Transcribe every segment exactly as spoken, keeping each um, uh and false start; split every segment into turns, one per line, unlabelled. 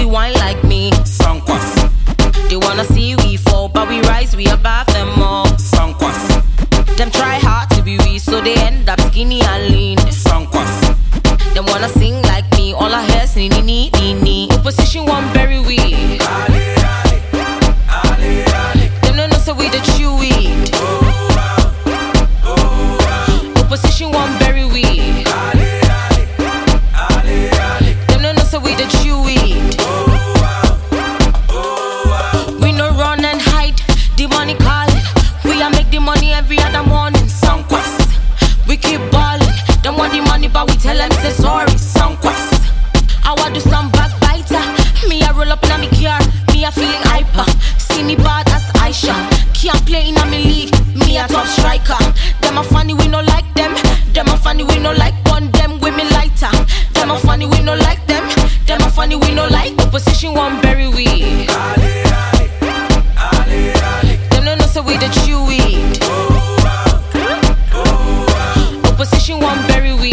wine like me.
Sankwas.
They wanna see we fall, but we rise, we above them all.
Sankwas.
Them try hard to be we, so they end up skinny and lean.
Sankwas.
Them wanna sing like me, all I hear is ni ni ni ni ni. Opposition want bury we. Them no know so we the chew weed. Opposition want bury we. Them no know so we the chew weed. We no run and hide, the money calling. We a make the money every other morning. Sankwas. We keep balling. Them want the money, but we tell them say sorry. Sankwas. I want do some backbiter. Me a roll up in a me car. Me a feeling hyper. See me bad as Aisha. Can't play in a me league. Me a top striker. Them a funny, we no like them. Them a funny, we no like one. Them women lighter. Them a funny, we no like them. Them a funny, we no like. Opposition one bury we. Them no know so we the chew weed. Opposition one bury we.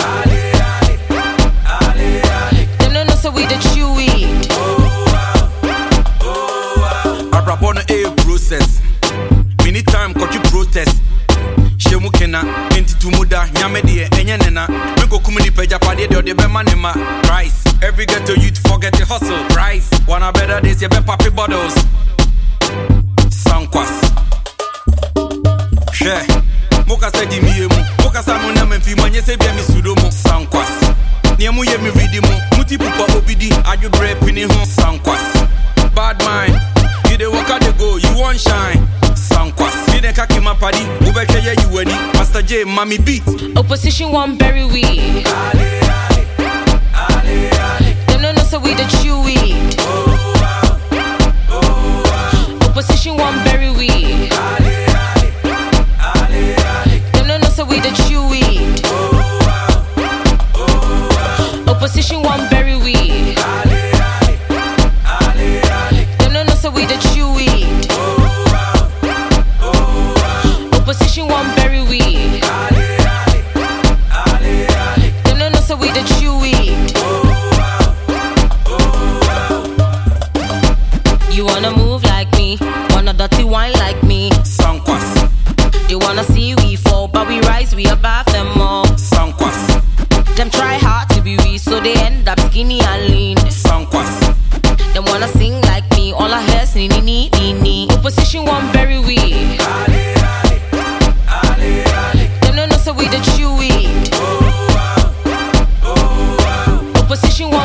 Them no know so we the chew weed.
Abrabono a process. Many time got you protest. Shemu kena enti tumuda nyame de enye nena. We go kumuni peja pade de de be manema. Price every ghetto youth forget the hustle. Price wanna better days you be papi bottles. Sankwas. She Moka said di miemu. Moka sa mo na memfi manye se bia mi sudo mo. Sankwas. Niemu ye mi ready mo. Muti pupa obidi adu bre pini ho. Sankwas. Bad mind. You dey walk out the go, you want shine. Sankwas. Me dey kaki my party. Ubeke ye you ready. Master J mami beat.
Opposition one bury we. Them no know so we the chew weed. Opposition one bury we. Them no know so we the chew weed. Opposition one bury we. Them no know so we the chew weed. Opposition one bury we. Them no know so we the chew weed. You wanna move like me, wanna dirty wine like me.
Sankwas.
They wanna see we fall, but we rise, we above them all.
Sankwas.
Them try hard to be we, so they end up skinny and lean.
Sankwas.
Them wanna sing like me, all I hear is ni ni ni ni ni. Opposition one bury we. Them no know so we the chew weed. Opposition one